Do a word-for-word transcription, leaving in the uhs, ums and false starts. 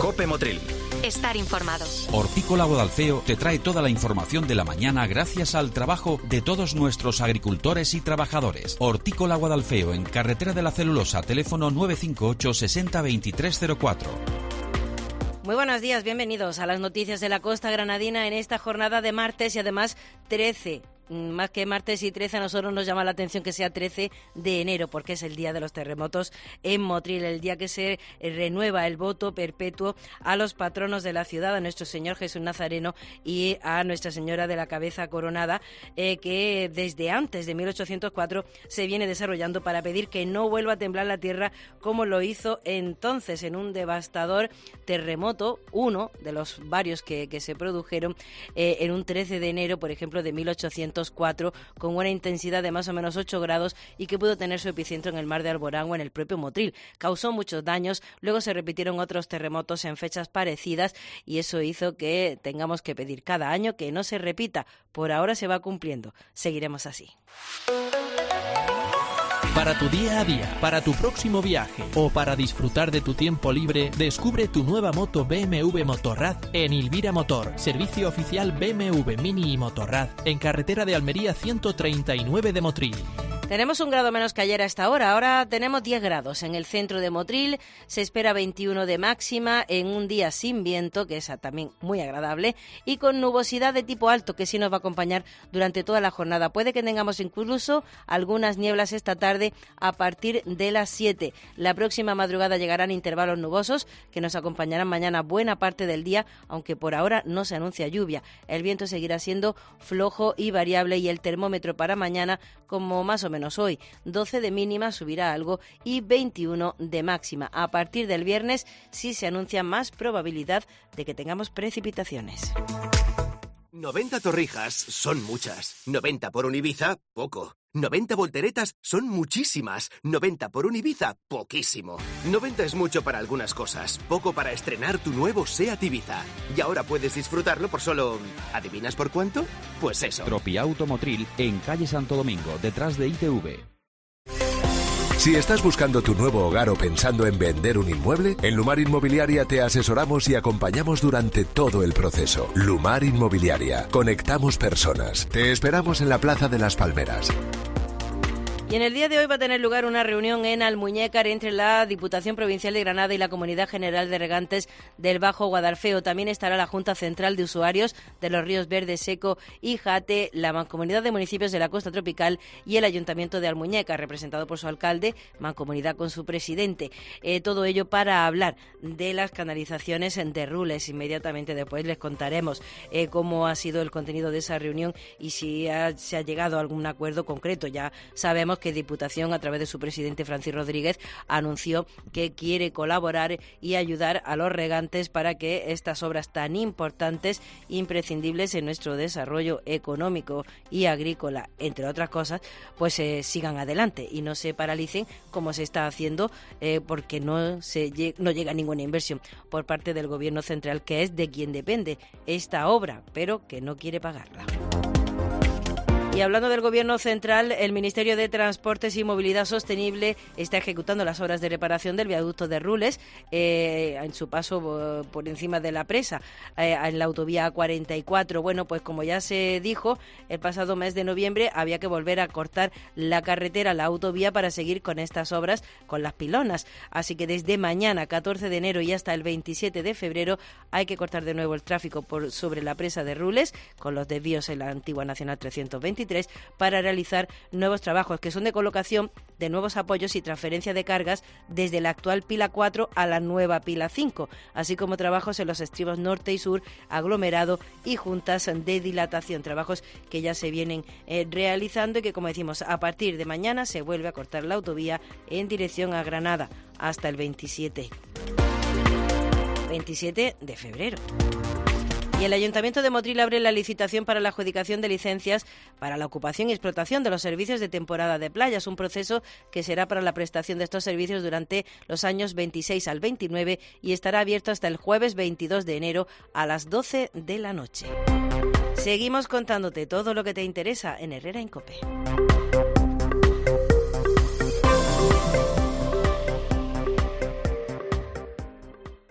COPE Motril. Estar informados. Hortícola Guadalfeo te trae toda la información de la mañana gracias al trabajo de todos nuestros agricultores y trabajadores. Hortícola Guadalfeo, en Carretera de la Celulosa, teléfono nueve cinco ocho sesenta veintitrés cero cuatro. Muy buenos días, bienvenidos a las noticias de la costa granadina en esta jornada de martes y además trece. Más que martes y trece, a nosotros nos llama la atención que sea trece de enero, porque es el día de los terremotos en Motril, el día que se renueva el voto perpetuo a los patronos de la ciudad, a nuestro Señor Jesús Nazareno y a Nuestra Señora de la Cabeza Coronada, eh, que desde antes de mil ochocientos cuatro se viene desarrollando para pedir que no vuelva a temblar la tierra como lo hizo entonces en un devastador terremoto, uno de los varios que, que se produjeron eh, en un trece de enero, por ejemplo, de mil ochocientos cuatro, con una intensidad de más o menos ocho grados y que pudo tener su epicentro en el mar de Alborán o en el propio Motril. Causó muchos daños, luego se repitieron otros terremotos en fechas parecidas y eso hizo que tengamos que pedir cada año que no se repita. Por ahora se va cumpliendo. Seguiremos así. Para tu día a día, para tu próximo viaje o para disfrutar de tu tiempo libre, descubre tu nueva moto B M W Motorrad en Ilvira Motor, servicio oficial B M W Mini y Motorrad, en carretera de Almería ciento treinta y nueve de Motril. Tenemos un grado menos que ayer a esta hora, ahora tenemos diez grados en el centro de Motril, se espera veintiuno de máxima en un día sin viento, que es también muy agradable, y con nubosidad de tipo alto, que sí nos va a acompañar durante toda la jornada. Puede que tengamos incluso algunas nieblas esta tarde a partir de las siete. La próxima madrugada llegarán intervalos nubosos que nos acompañarán mañana buena parte del día, aunque por ahora no se anuncia lluvia. El viento seguirá siendo flojo y variable y el termómetro para mañana, como más o menos menos hoy, doce de mínima, subirá algo, y veintiuno de máxima. A partir del viernes sí se anuncia más probabilidad de que tengamos precipitaciones. noventa torrijas son muchas. noventa por un Ibiza, poco. noventa volteretas son muchísimas. noventa por un Ibiza, poquísimo. noventa es mucho para algunas cosas, poco para estrenar tu nuevo SEAT Ibiza. Y ahora puedes disfrutarlo por solo... ¿adivinas por cuánto? Pues eso. Tropiauto Motril, en calle Santo Domingo, detrás de I T V. Si estás buscando tu nuevo hogar o pensando en vender un inmueble, en Lumar Inmobiliaria te asesoramos y acompañamos durante todo el proceso. Lumar Inmobiliaria. Conectamos personas. Te esperamos en la Plaza de las Palmeras. Y en el día de hoy va a tener lugar una reunión en Almuñécar entre la Diputación Provincial de Granada y la Comunidad General de Regantes del Bajo Guadalfeo. También estará la Junta Central de Usuarios de los Ríos Verde, Seco y Jate, la Mancomunidad de Municipios de la Costa Tropical y el Ayuntamiento de Almuñécar, representado por su alcalde, mancomunidad con su presidente. Eh, todo ello para hablar de las canalizaciones de Rules. Inmediatamente después les contaremos eh, cómo ha sido el contenido de esa reunión y si ha, se ha llegado a algún acuerdo concreto. Ya sabemos que Diputación, a través de su presidente Francis Rodríguez, anunció que quiere colaborar y ayudar a los regantes para que estas obras tan importantes, imprescindibles en nuestro desarrollo económico y agrícola, entre otras cosas, pues eh, sigan adelante y no se paralicen como se está haciendo, eh, porque no, se lleg- no llega ninguna inversión por parte del Gobierno central, que es de quien depende esta obra, pero que no quiere pagarla. Y hablando del Gobierno central, el Ministerio de Transportes y Movilidad Sostenible está ejecutando las obras de reparación del viaducto de Rules eh, en su paso eh, por encima de la presa, eh, en la autovía A cuarenta y cuatro. Bueno, pues como ya se dijo, el pasado mes de noviembre había que volver a cortar la carretera, la autovía, para seguir con estas obras con las pilonas. Así que desde mañana, catorce de enero, y hasta el veintisiete de febrero, hay que cortar de nuevo el tráfico por sobre la presa de Rules, con los desvíos en la antigua Nacional trescientos veintitrés, para realizar nuevos trabajos que son de colocación de nuevos apoyos y transferencia de cargas desde la actual pila cuatro a la nueva pila cinco, así como trabajos en los estribos norte y sur, aglomerado y juntas de dilatación, trabajos que ya se vienen eh, realizando y que, como decimos, a partir de mañana se vuelve a cortar la autovía en dirección a Granada hasta el veintisiete de febrero. Y el Ayuntamiento de Motril abre la licitación para la adjudicación de licencias para la ocupación y explotación de los servicios de temporada de playas, un proceso que será para la prestación de estos servicios durante los años veintiséis al veintinueve y estará abierto hasta el jueves veintidós de enero a las doce de la noche. Seguimos contándote todo lo que te interesa en Herrera en COPE.